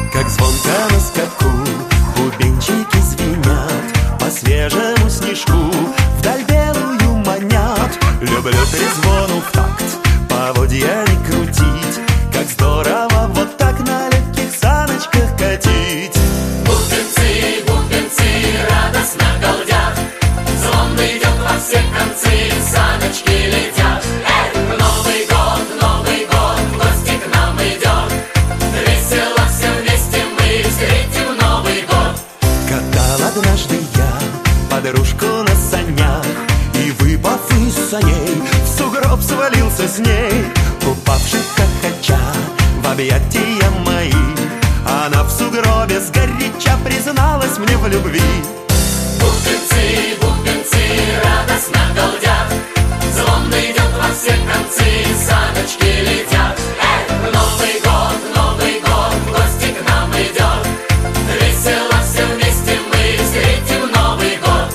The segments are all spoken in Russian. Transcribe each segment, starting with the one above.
Как звонко на скаку бубенчики звенят, по свежему снежку вдаль белую манят. Люблю трезвону в такт, поводья не крутить, как здорово вот так на легких саночках катить. Бубенцы, бубенцы радостно галдят, звон идет во все концы, саночки летят. Новый год, в гости к нам идет, весело все вместе мы встретим Новый год. Катал однажды я подружку на санях, и, выпав из саней, в сугроб свалился с ней. Упавший хохоча в объятия мои, она в сугробе сгоряча призналась мне в любви. Бубенцы, бубенцы радостно галдят, звон идет во все концы, саночки летят. Новый год, в гости к нам идет, весело все вместе мы встретим Новый год.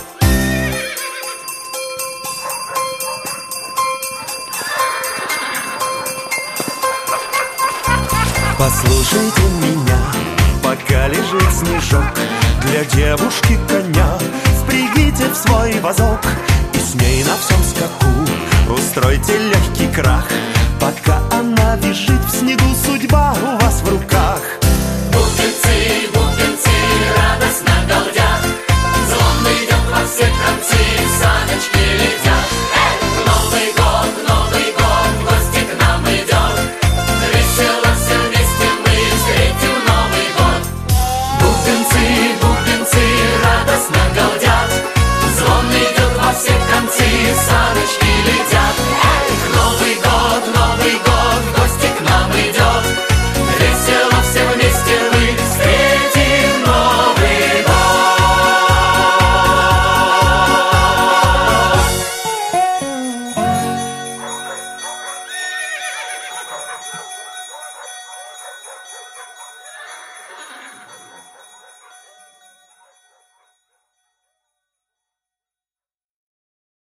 Послушайте меня, пока лежит снежок, для девушки коня впрягите в свой вазок, и с ней на всем скаку устройте легкий крах. Пока она визжит в снегу, судьба у